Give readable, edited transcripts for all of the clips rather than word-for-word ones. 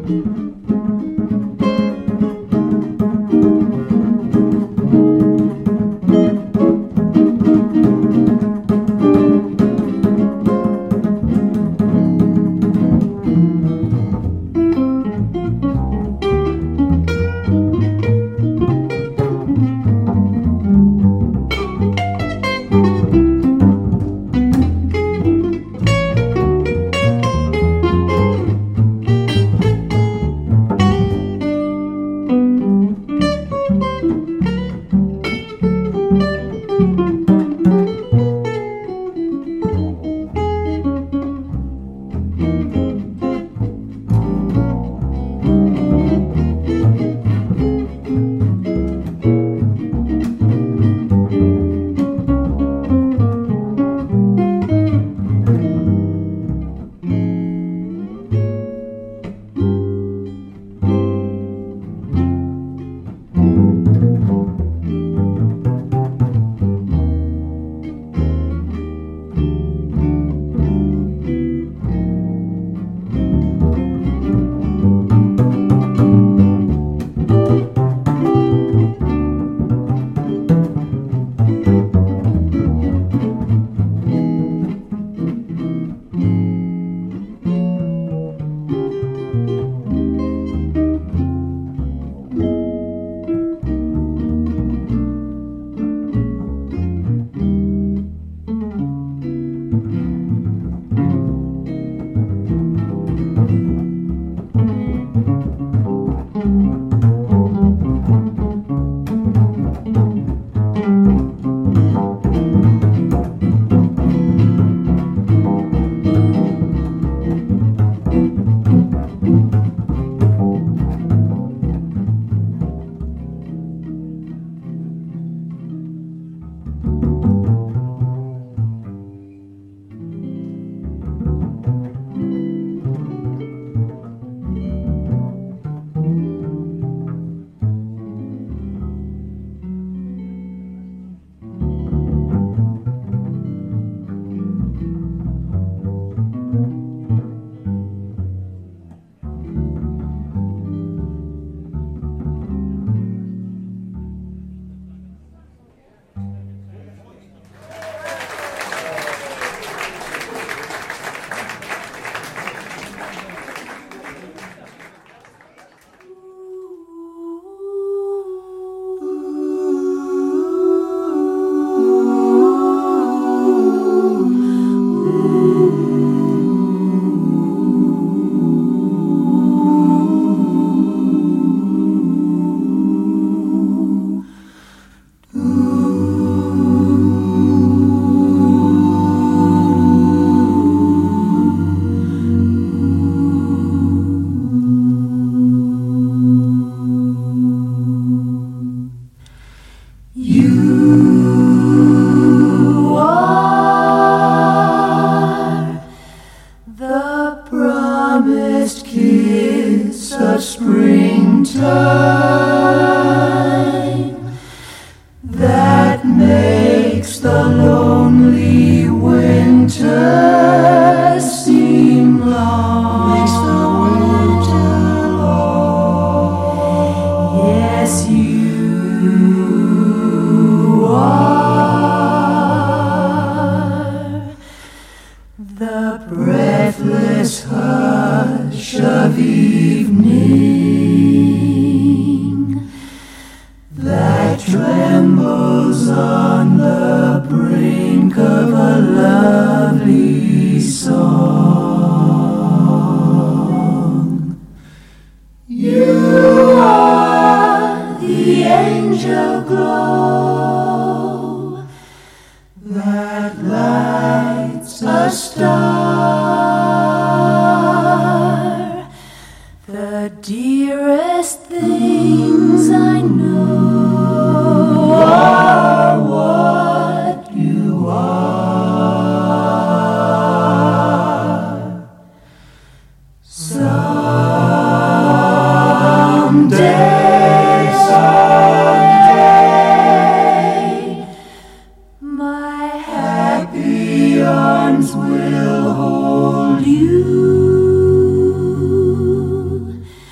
arms will hold you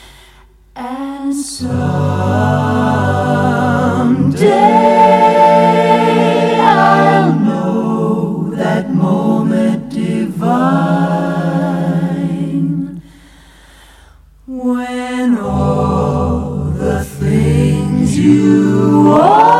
Someday I'll know that moment divine when all the things you are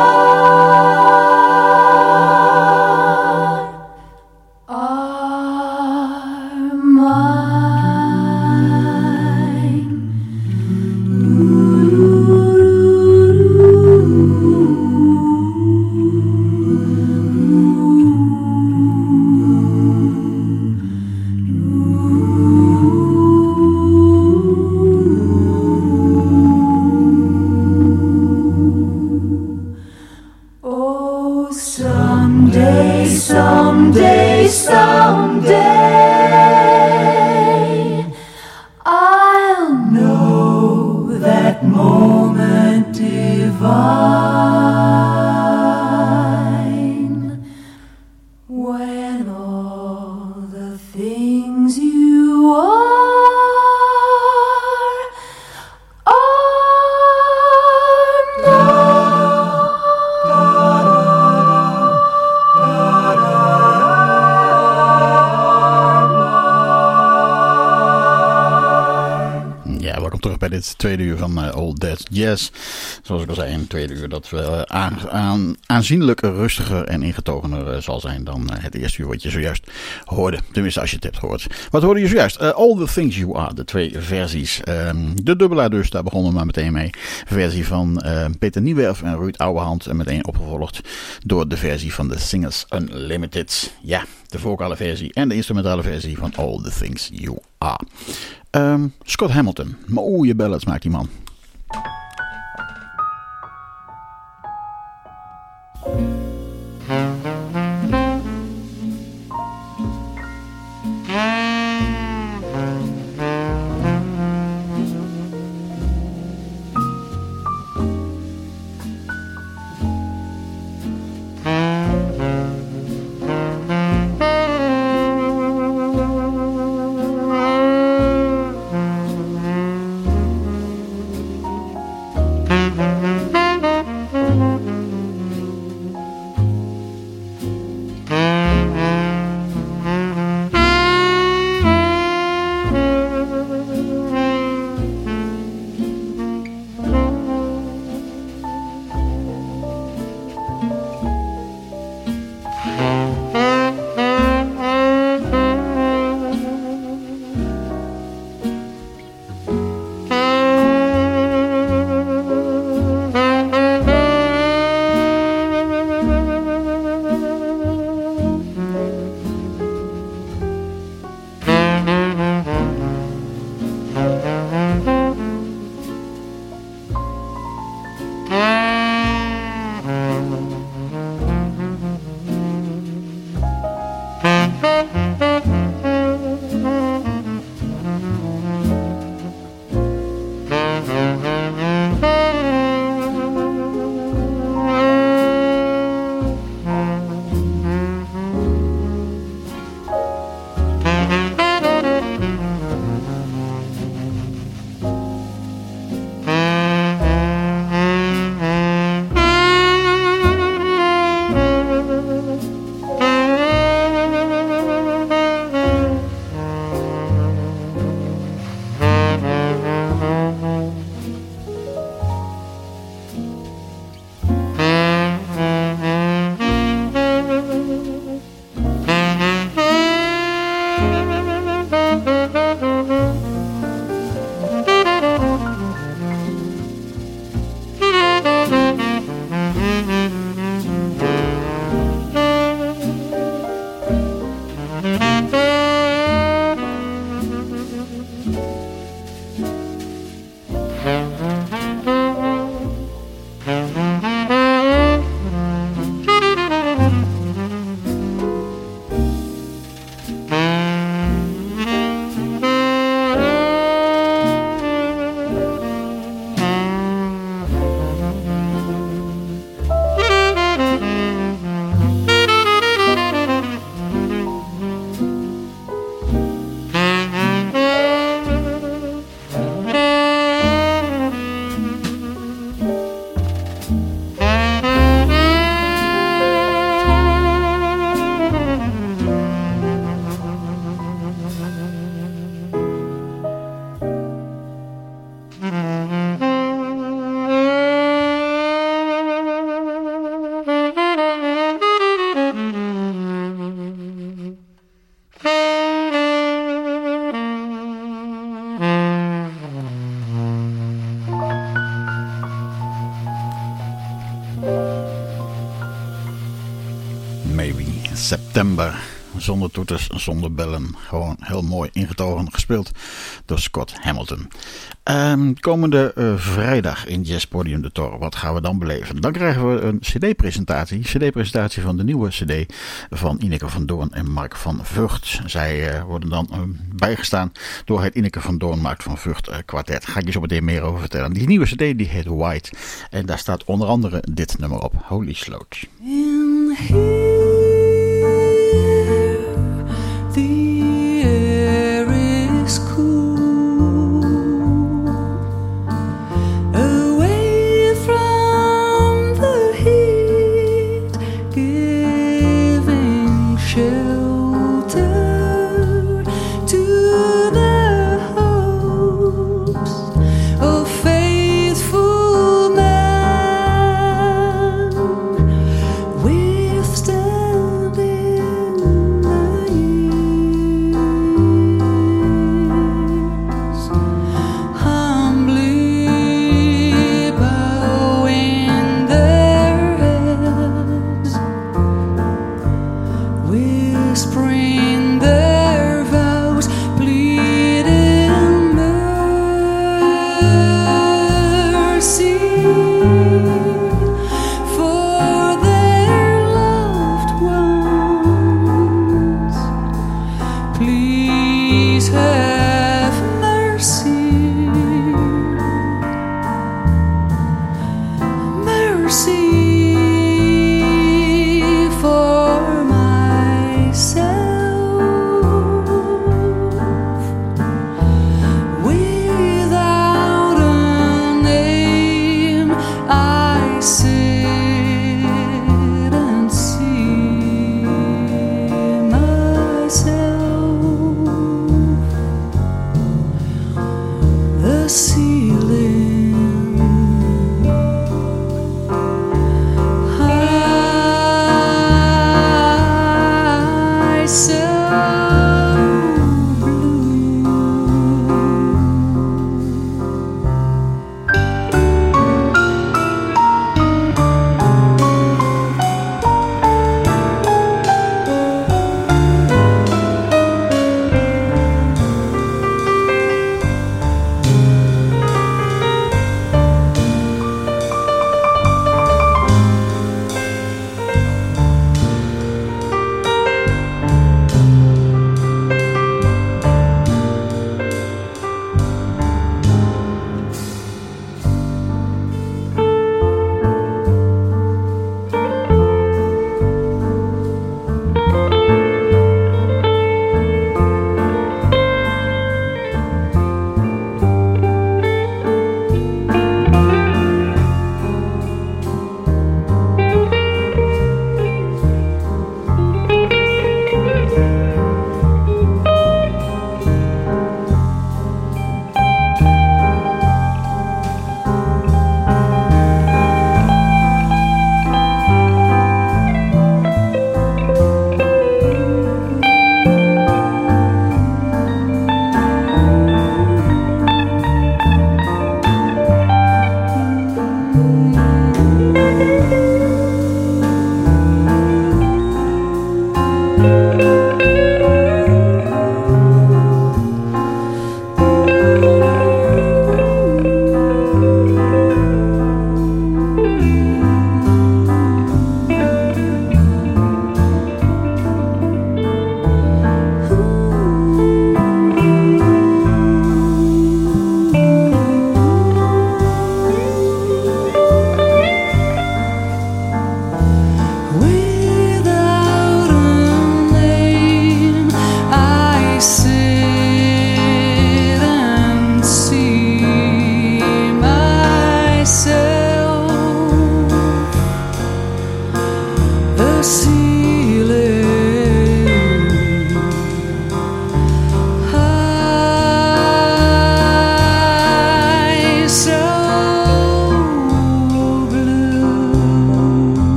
someday, I'll know that moment divine when all the things you are bij dit tweede uur van Old Dead Jazz. Zoals ik al zei, in het tweede uur dat we aanzienlijk rustiger en ingetogener zal zijn dan het eerste uur wat je zojuist hoorde. Tenminste, als je het hebt gehoord. Wat hoorde je zojuist? All the Things You Are, de twee versies. De dubbelaar dus, daar begonnen we maar meteen mee. Versie van Peter Niewerf en Ruud Ouwehand. En meteen opgevolgd door de versie van The Singers Unlimited. Ja, de vocale versie en de instrumentale versie van All the Things You Are. Scott Hamilton. Mooie ballads maakt die man. September. Zonder toeters, zonder bellen. Gewoon heel mooi ingetogen, gespeeld door Scott Hamilton. Komende vrijdag in Jazz Podium de Tour. Wat gaan we dan beleven? Dan krijgen we een cd-presentatie. Cd-presentatie van de nieuwe cd van Ineke van Doorn en Mark van Vught. Zij worden dan bijgestaan door het Ineke van Doorn, Mark van Vught kwartet. Ga ik je zo meteen meer over vertellen. Die nieuwe cd die heet White. En daar staat onder andere dit nummer op. Holy Sloat. In here, the air is cool, away from the heat, giving shelter to the hopes of faithful man. With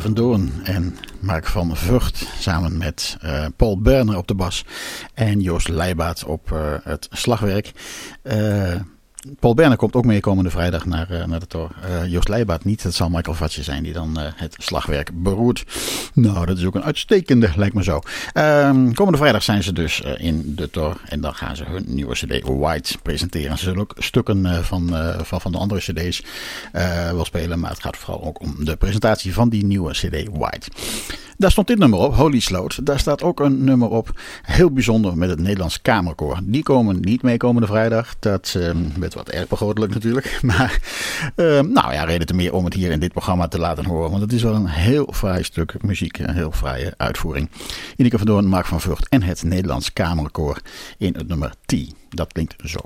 van Doorn en Mark van Vught samen met Paul Berner op de bas en Joost Leijbaat op het slagwerk. Paul Berner komt ook mee komende vrijdag naar de Tor. Joost Leijbaat niet. Het zal Michael Vatje zijn die dan het slagwerk beroert. Nou, dat is ook een uitstekende, lijkt me zo. Komende vrijdag zijn ze dus in de Tor. En dan gaan ze hun nieuwe cd White presenteren. Ze zullen ook stukken van de andere cd's wel spelen. Maar het gaat vooral ook om de presentatie van die nieuwe cd White. Daar stond dit nummer op, Holy Sloot. Daar staat ook een nummer op, heel bijzonder, met het Nederlands Kamerkoor. Die komen niet mee komende vrijdag. Dat werd wat erg begrotelijk natuurlijk. Maar reden te meer om het hier in dit programma te laten horen. Want het is wel een heel fraai stuk muziek, een heel fraaie uitvoering. Ineke van Doorn, Mark van Vught en het Nederlands Kamerkoor in het nummer T. Dat klinkt zo.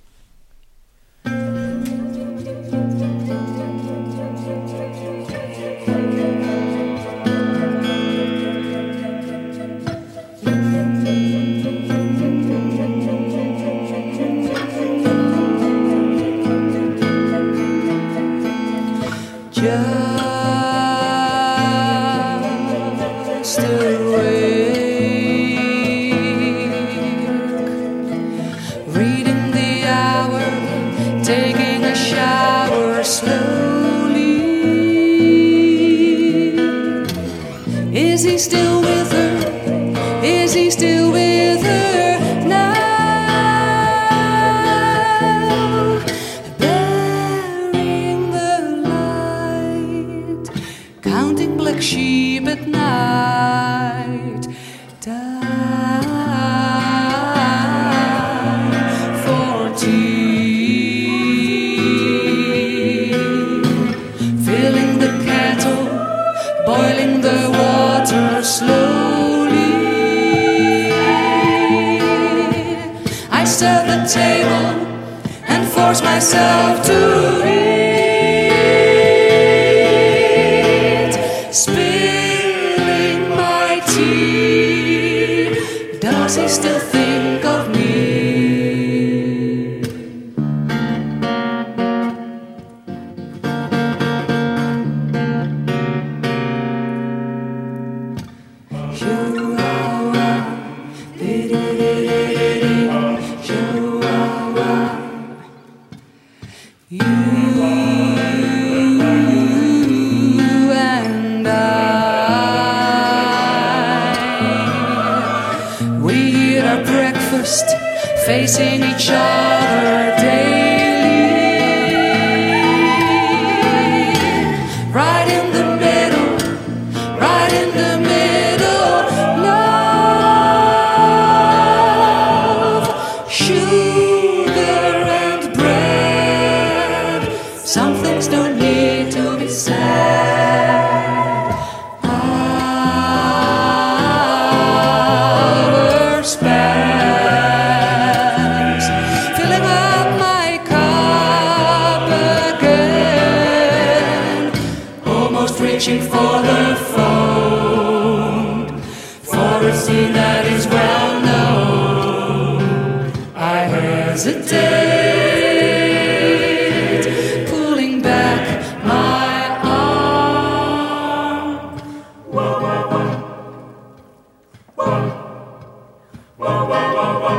Just awake, reading the hour, taking a shower slowly. Is he still with her? Is he still with her now? Burying the light, counting black sheep at night. Time for tea, filling the kettle, boiling the water slowly. I set the table and force myself to eat, spilling my tea. Does he still think of me? You and I, we eat our breakfast facing each other daily, right in the middle, right in the middle, love, sugar and bread. Some things don't need to be said. Our spans, filling up my cup again, almost reaching for the phone, for a scene that is well known. I hesitate, pulling back my arm. Whoa, whoa, whoa. Whoa. Whoa, whoa, whoa, whoa.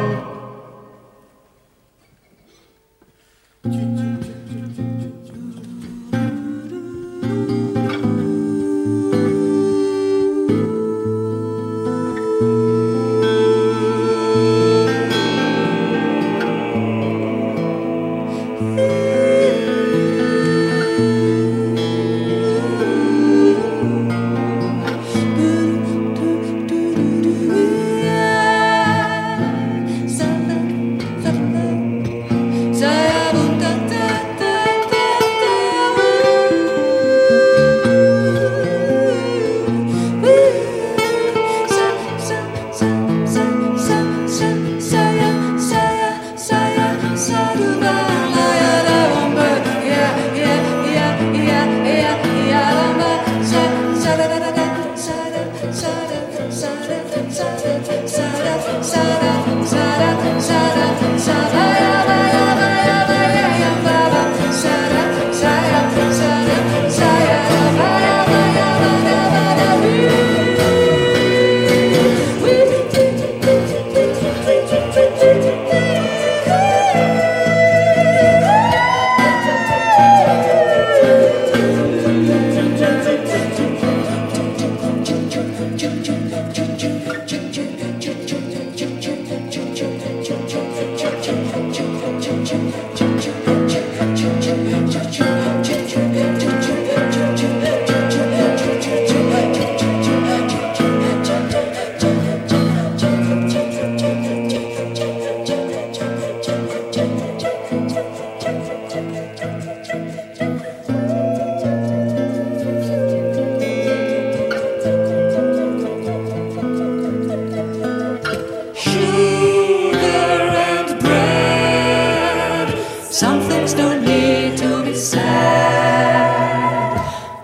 Some things don't need to be said.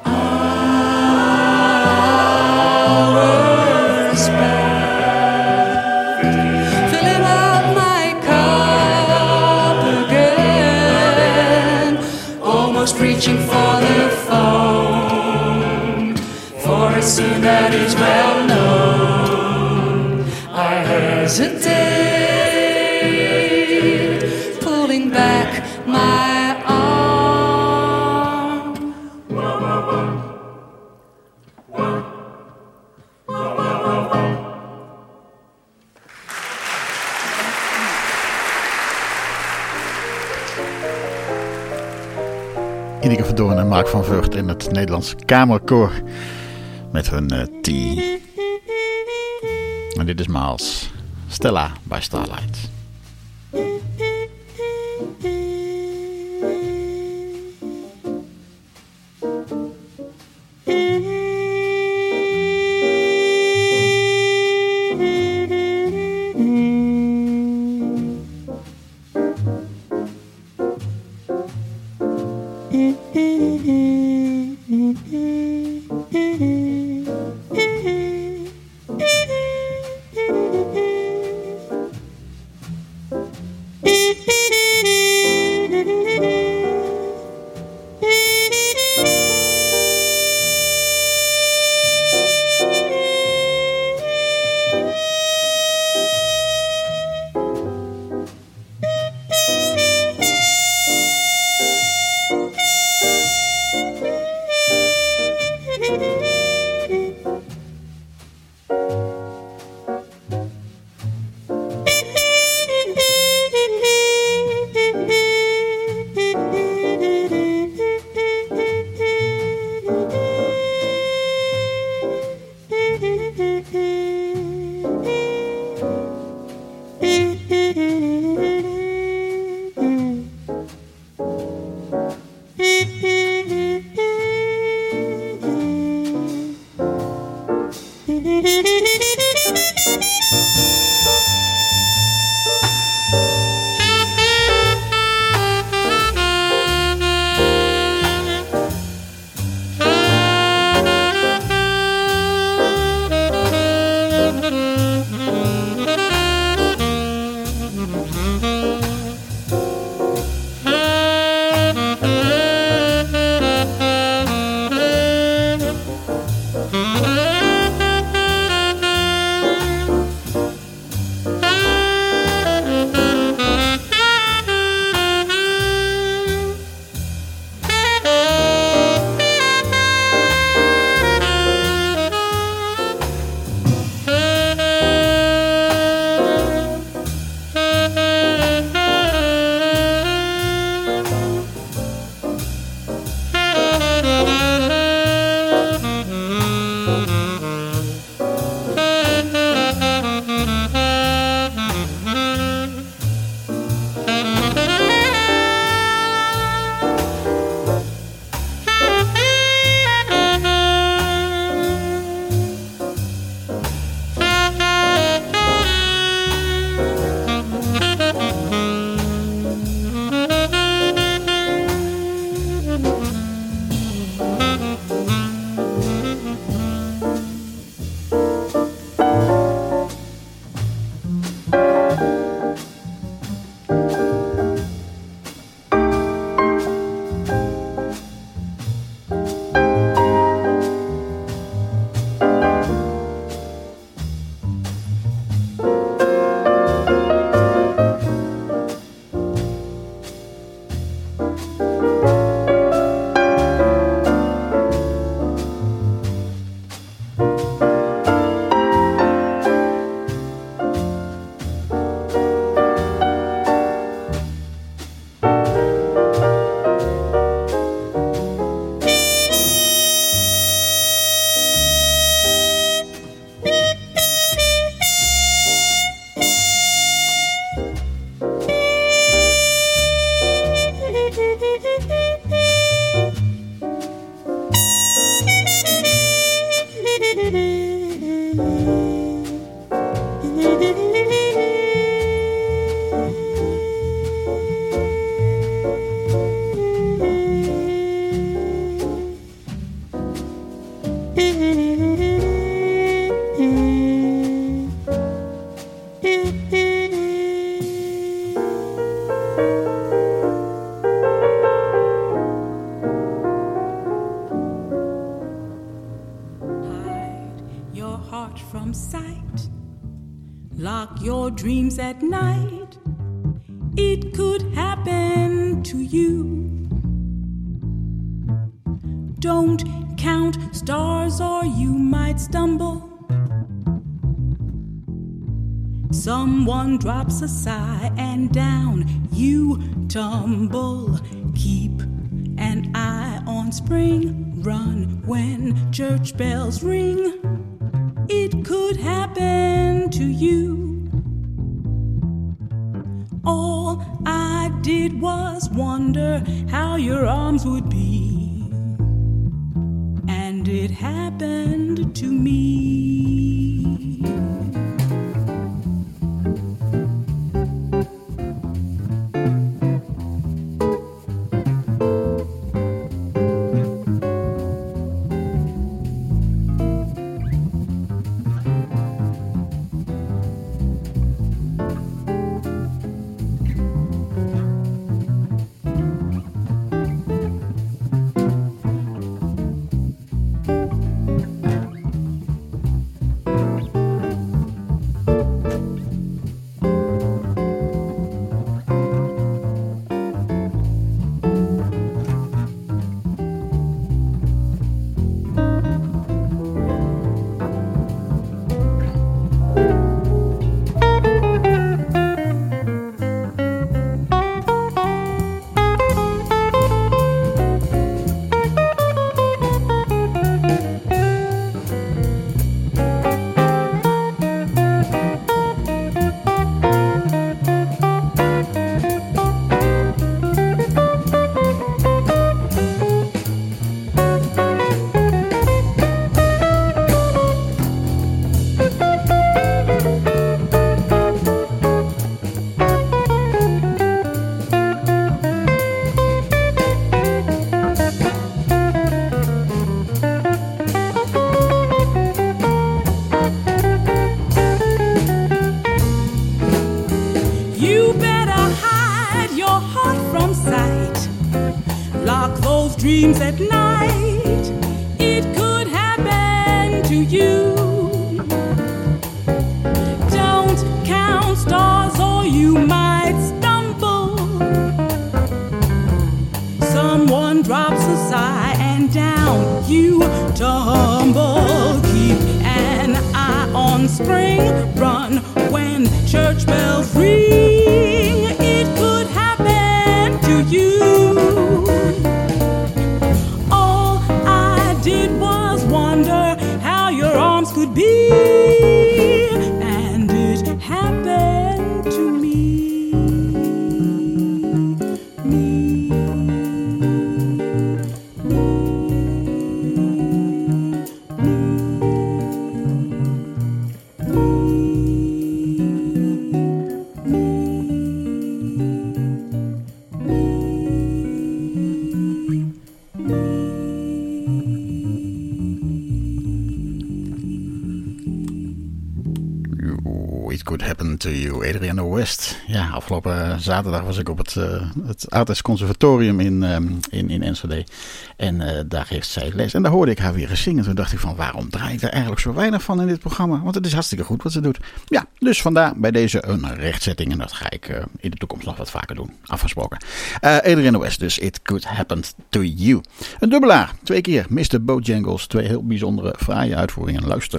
Hours spent filling up my cup again, almost reaching for the phone for a scene that is well known. I hesitate, pulling back my arm. Ineke Verdoorn en Mark van Vught in het Nederlands Kamerkoor met hun T. En dit is Miles, Stella by Starlight. lock your dreams at night. It could happen to you. Don't count stars or you might stumble. Someone drops a sigh and down you tumble. Keep an eye on spring, run when church bells ring. It could happen to you. All I did was wonder how your arms would be, and it happened to me. Dreams at night, it could happen to you. Don't count stars or you might stumble. Someone drops a sigh and down you tumble. Keep an eye on spring, run when church bells ring. It could happen to you. Wonder how your arms could be, and it happened to me. It Could Happen to You, Adrienne West. Ja, afgelopen zaterdag was ik op het Artes Conservatorium in Enschede. En daar heeft zij les. En daar hoorde ik haar weer eens zingen. Toen dacht ik van, waarom draait er eigenlijk zo weinig van in dit programma? Want het is hartstikke goed wat ze doet. Ja, dus vandaar bij deze een rechtzetting. En dat ga ik in de toekomst nog wat vaker doen. Afgesproken. Adrienne West, dus It Could Happen to You. Een dubbelaar, 2 keer Mr. Bojangles. 2 heel bijzondere, fraaie uitvoeringen. Luister.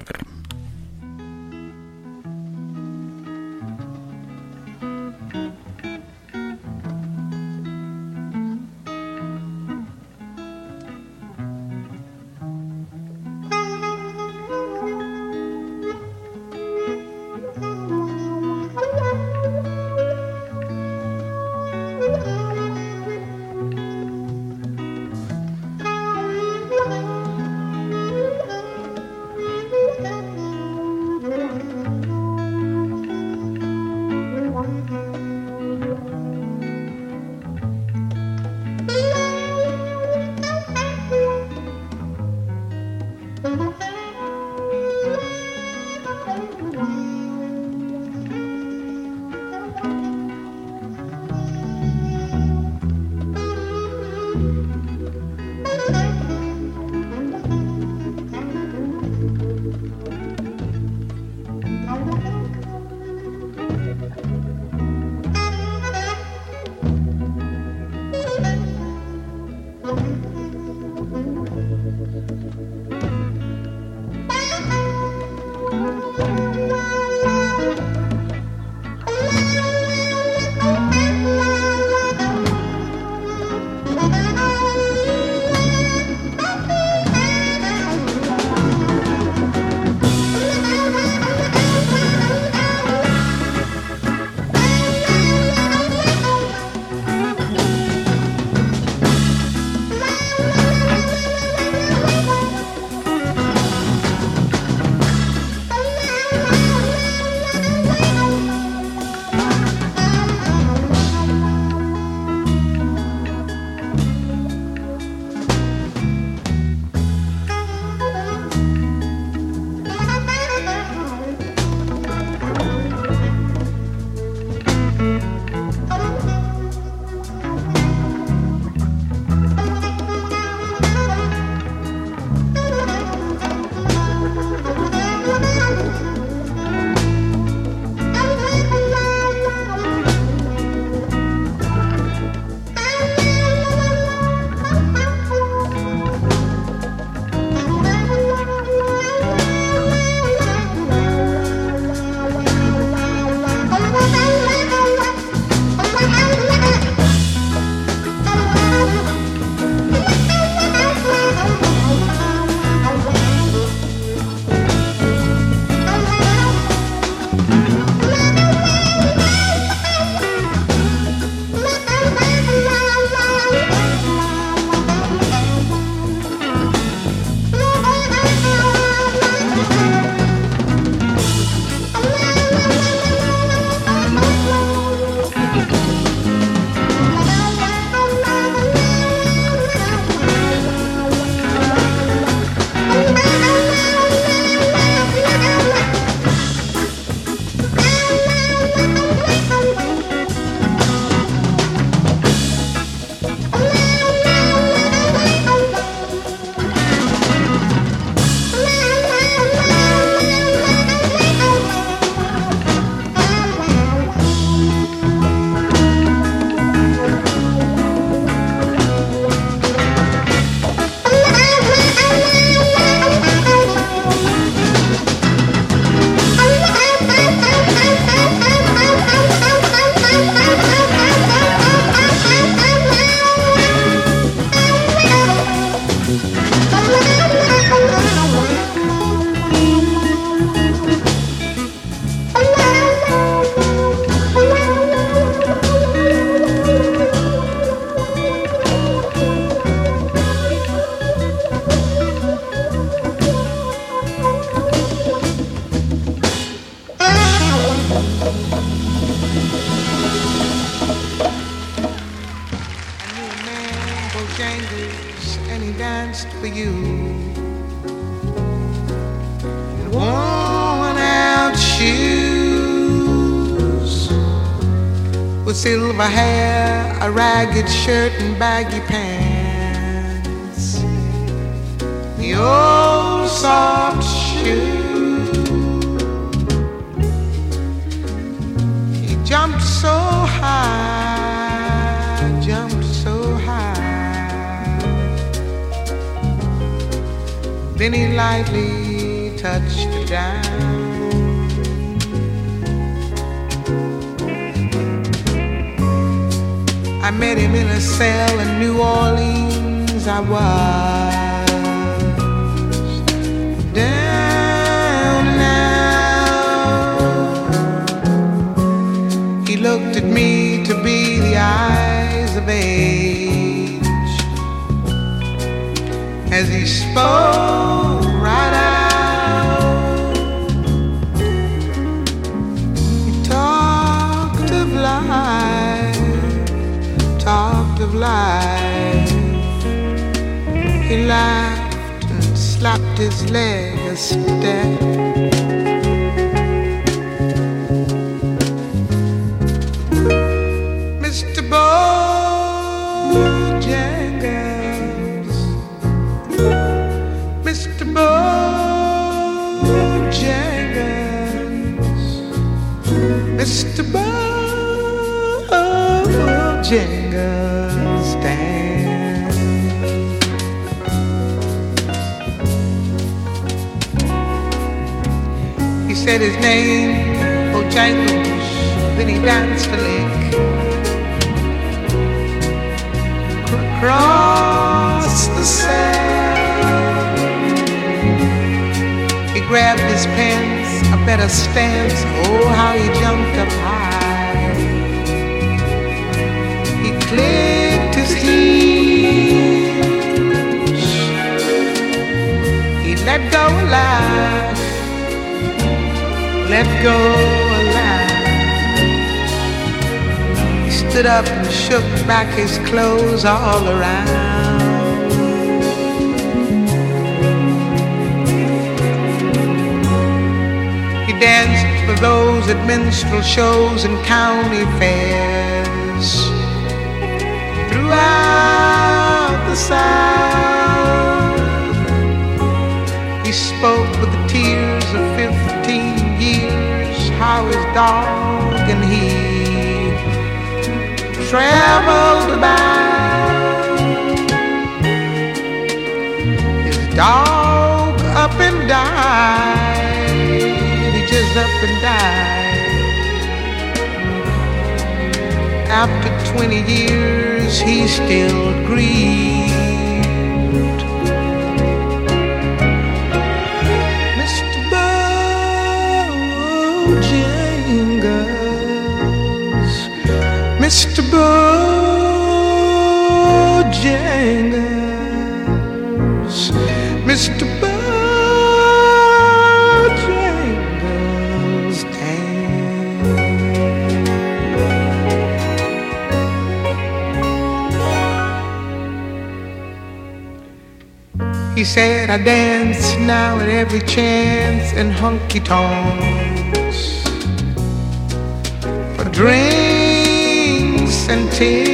Bojangles and he danced for you. In worn out shoes, with silver hair, a ragged shirt and baggy pants, the old soft shoe. He jumped so high, jumped so high, then he lightly touched the down. I met him in a cell in New Orleans. I was down now. He looked at me to be the eyes of age as he spoke right out. He talked of life, talked of life. He laughed and slapped his leg a step. Mr. Bojangles, Mr. Bojangles, Mr. Bojangles, stand. He said his name, Bojangles, then he danced a lick across the sand. He grabbed his pants, a better stance. Oh, how he jumped up high. He clicked his heels. He let go a laugh, let go a laugh. He stood up and shook back his clothes all around. He danced for those at minstrel shows and county fairs throughout the South. He spoke with the tears of 15 years, how his dog and he traveled about. His dog up and died, he just up and died. After 20 years, he still grieved. Mr. Bojangles, Mr. Bojangles, Mr. Bojangles, He said, I dance now at every chance in honky-tonks for drinks and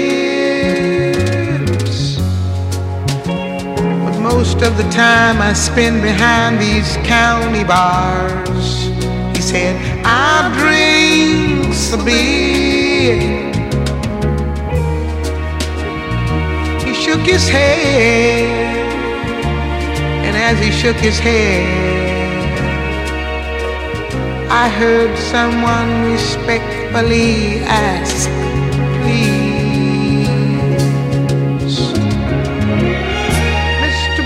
tips. But most of the time I spend behind these county bars. He said, I drink a beer. He shook his head. And as he shook his head, I heard someone respectfully ask, please, Mr.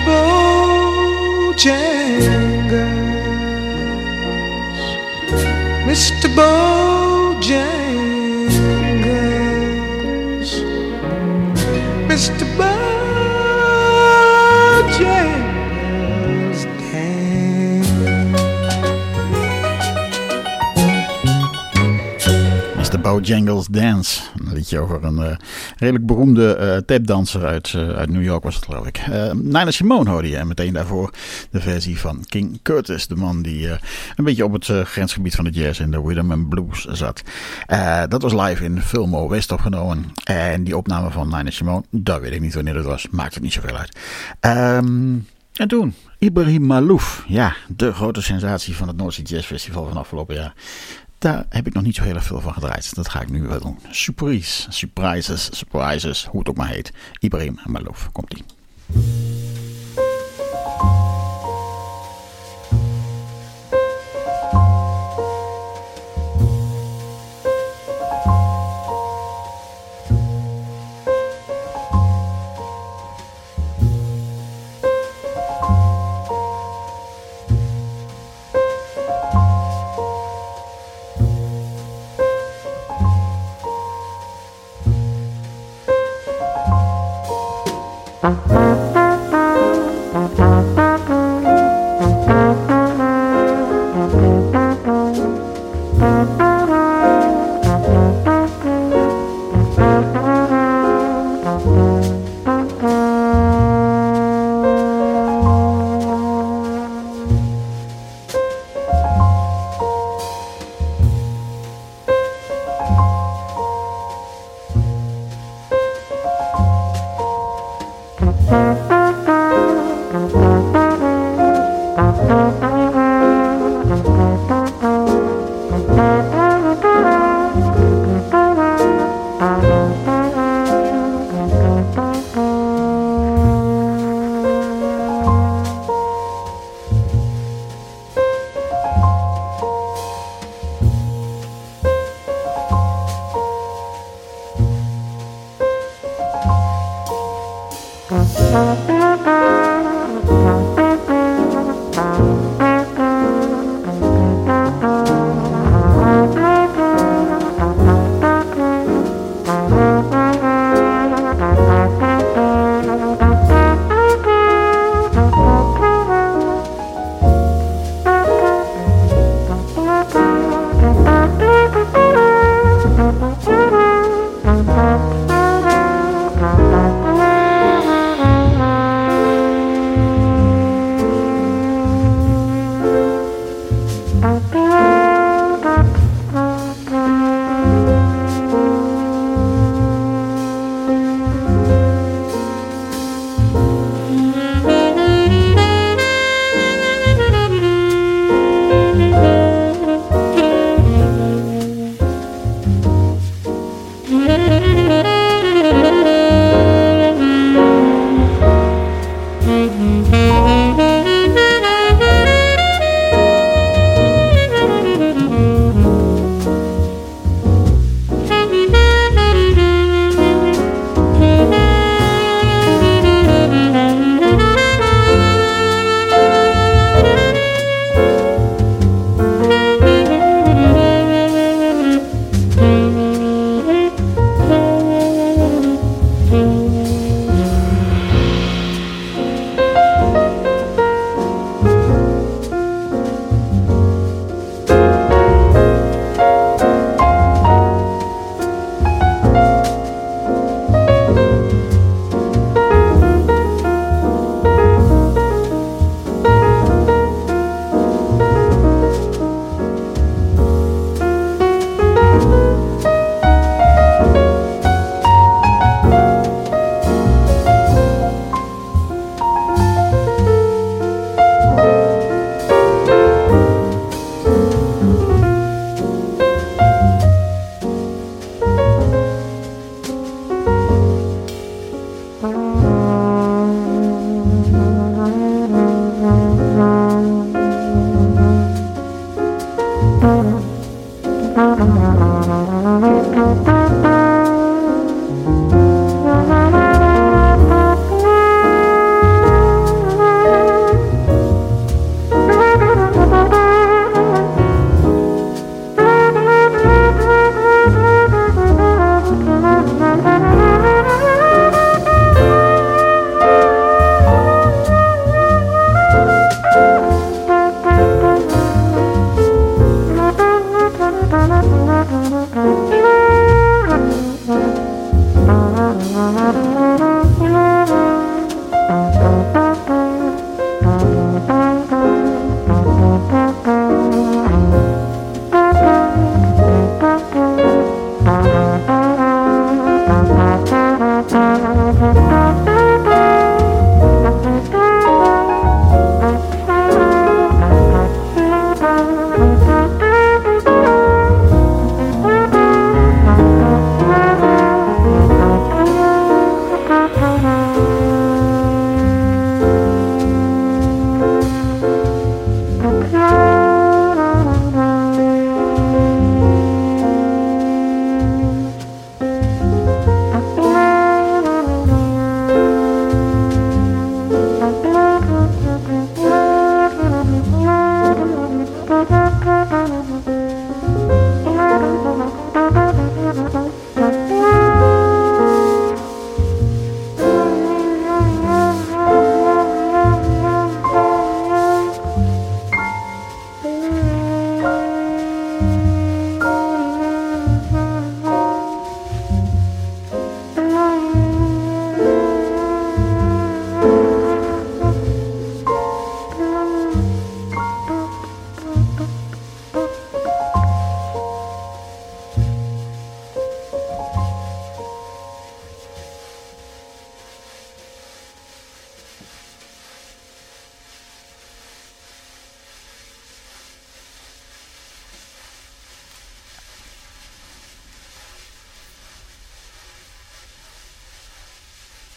Bojangles, Mr. Bojangles, Mr. Bojangles. Bojangles Dance. Een liedje over een redelijk beroemde tapdanser uit New York was het, geloof ik. Nina Simone hoorde je en meteen daarvoor de versie van King Curtis. De man die een beetje op het grensgebied van de jazz en de rhythm and blues zat. Dat was live in Fillmore West opgenomen. En die opname van Nina Simone, dat weet ik niet wanneer dat was. Maakt het niet zoveel uit. En toen Ibrahim Malouf. Ja, de grote sensatie van het Noordzee Jazz Festival van afgelopen jaar. Daar heb ik nog niet zo heel erg veel van gedraaid. Dat ga ik nu wel doen. Surprises, hoe het ook maar heet. Ibrahim Malouf, komt-ie.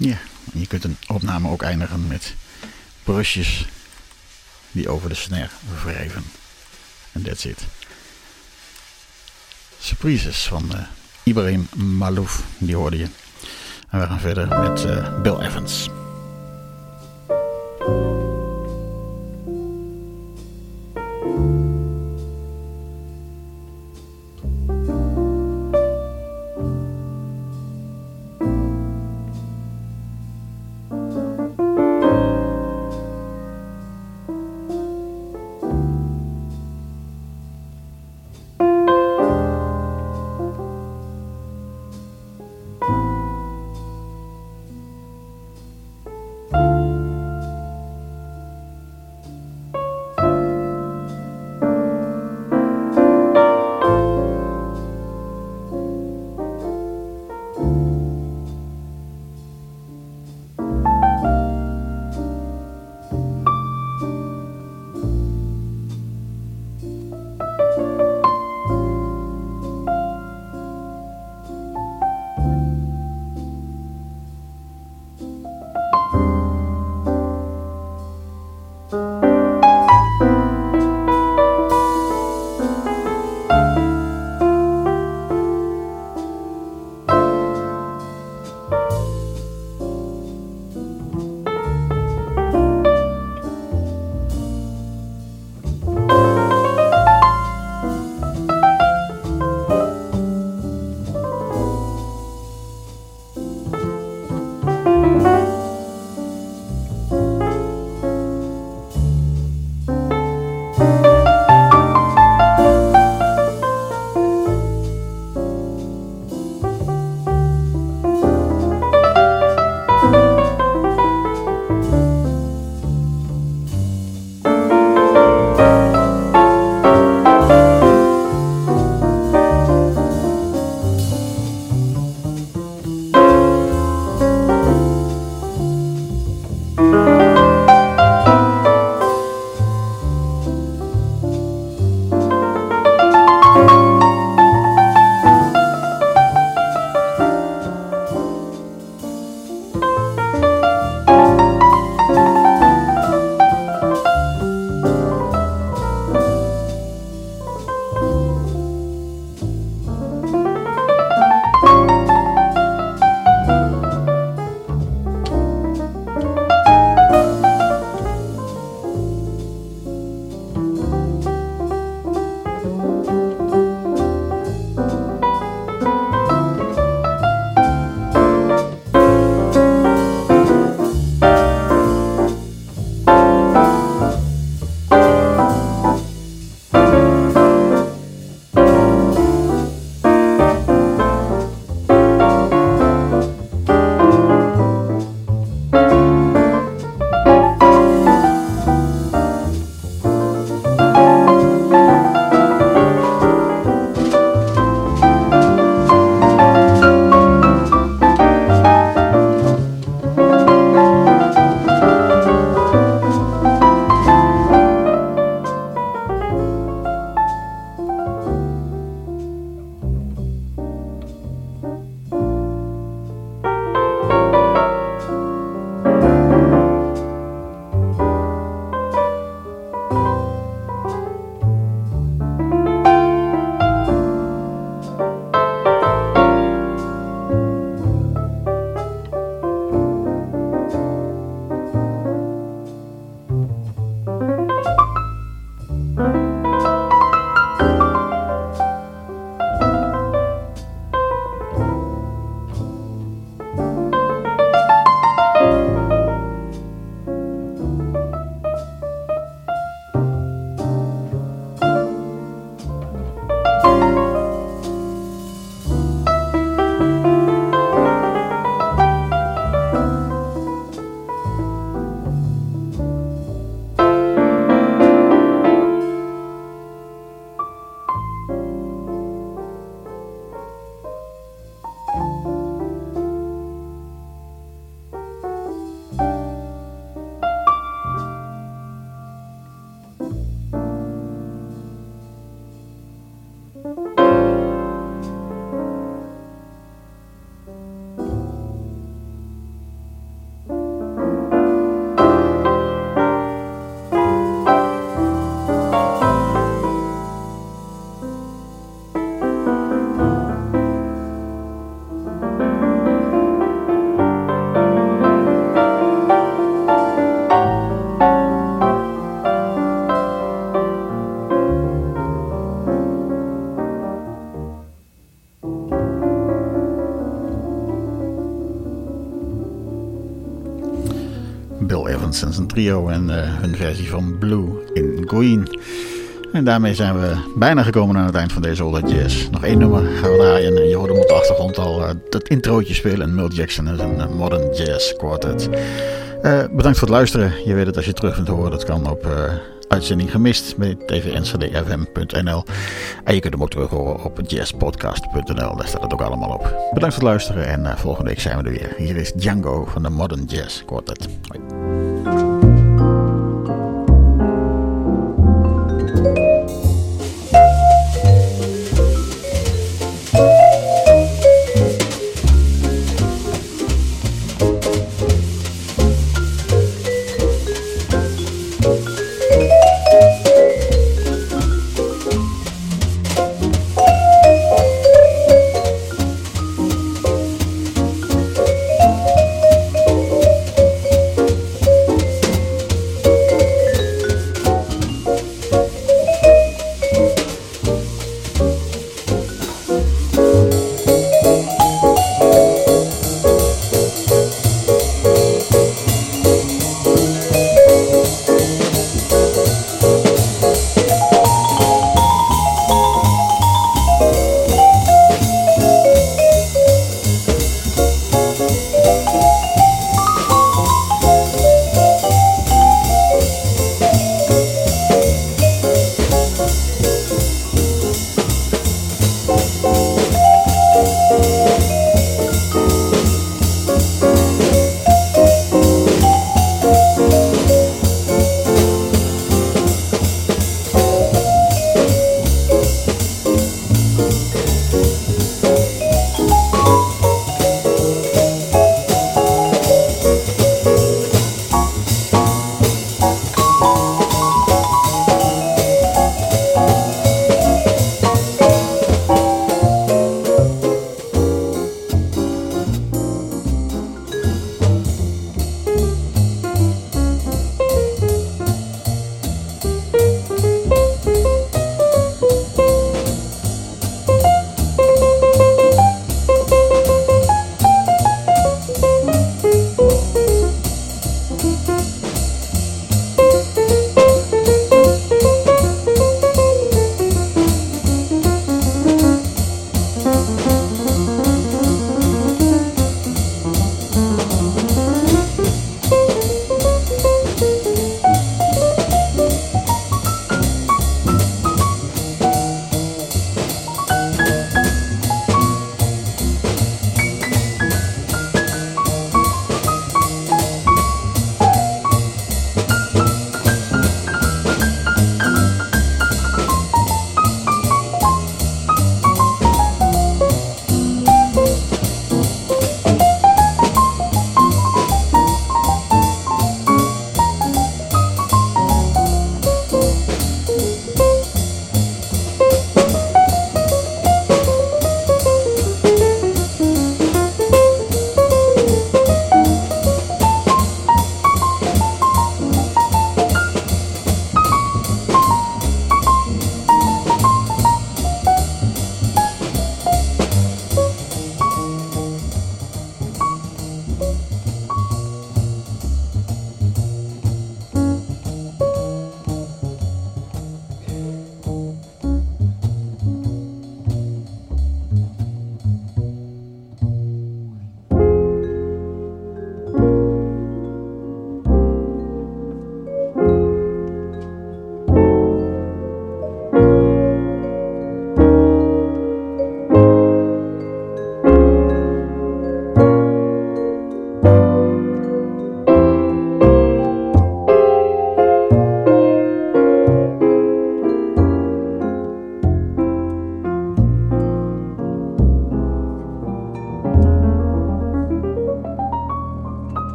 Ja, je kunt een opname ook eindigen met brusjes die over de snare wrijven. En that's it. Surprises van Ibrahim Malouf, die hoorde je. En we gaan verder met Bill Evans. Bill Evans en zijn trio en hun versie van Blue in Green. En daarmee zijn we bijna gekomen aan het eind van deze All That Jazz. Nog 1 nummer gaan we draaien en je hoort hem op de achtergrond al dat introotje spelen. En Milt Jackson en zijn Modern Jazz Quartet. Bedankt voor het luisteren. Je weet het, als je terug kunt horen, dat kan op uitzending gemist bij tvncdfm.nl. En je kunt hem ook terug horen op jazzpodcast.nl. Daar staat het ook allemaal op. Bedankt voor het luisteren en volgende week zijn we er weer. Hier is Django van de Modern Jazz Quartet. Hoi.